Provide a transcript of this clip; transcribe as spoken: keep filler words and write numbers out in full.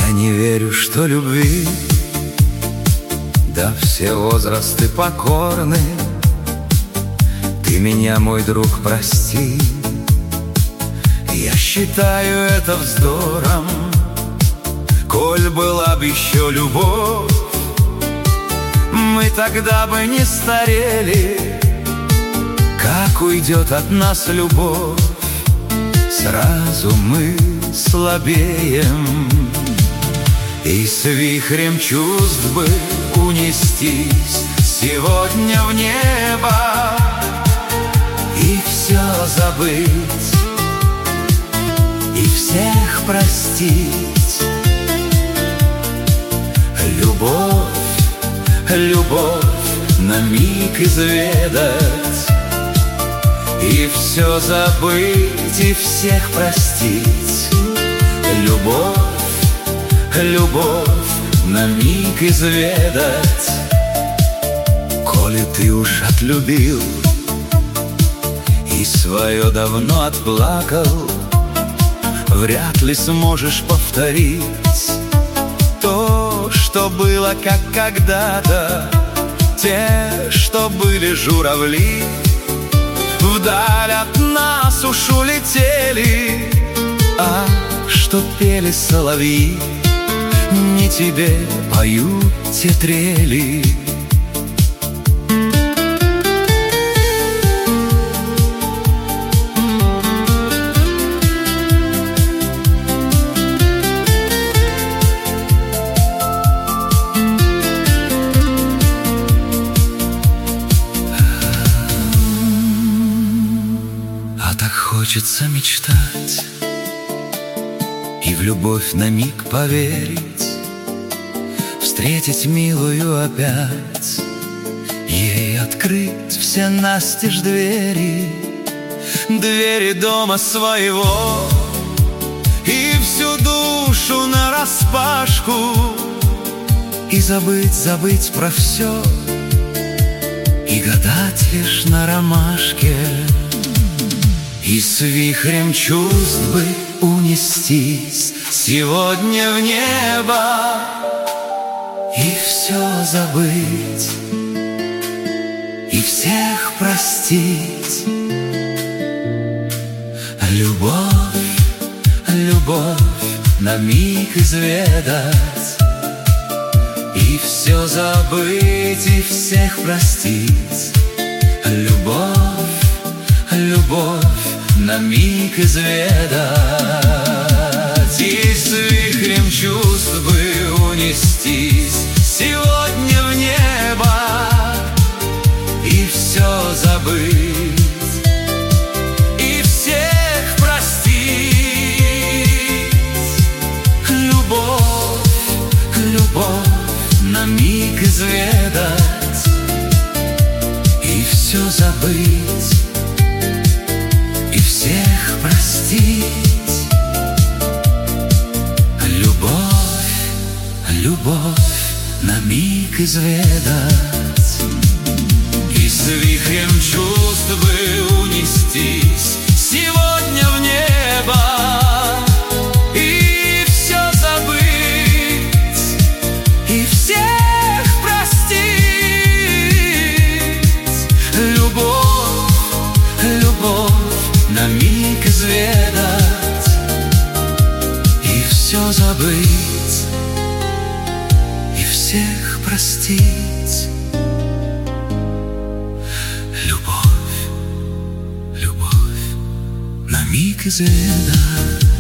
Я не верю, что любви, да все возрасты покорны. Ты меня, мой друг, прости, я считаю это вздором. Коль была б еще любовь, мы тогда бы не старели. Как уйдет от нас любовь, сразу мы слабеем. И с вихрем чувств бы унестись сегодня в небо и все забыть, и всех простить. Любовь, любовь на миг изведать, и все забыть, и всех простить. Любовь, любовь на миг изведать. Коли ты уж отлюбил и свое давно отплакал, вряд ли сможешь повторить то, что было, как когда-то. Те, что были журавли, вдаль от нас уж улетели, а что пели соловьи, не тебе поют те трели. А так хочется мечтать и в любовь на миг поверить, встретить милую опять, ей открыть все настежь двери, двери дома своего, и всю душу нараспашку, и забыть, забыть про все, и гадать лишь на ромашке. И с вихрем чувств бы унестись сегодня в небо и все забыть, и всех простить. Любовь, любовь на миг изведать, и все забыть, и всех простить. Любовь, любовь на миг изведать, и с вихрем чувств бы унестись сегодня в небо и все забыть, и всех простить. Любовь, любовь на миг изведать и все забыть, и всех простить. Любовь, любовь на миг изведать, и с вихрем чувств бы унестись сегодня в небо и все забыть, и всех простить. Любовь, любовь на миг изведать и все забыть, и всех простить. Любовь, любовь на миг изведать.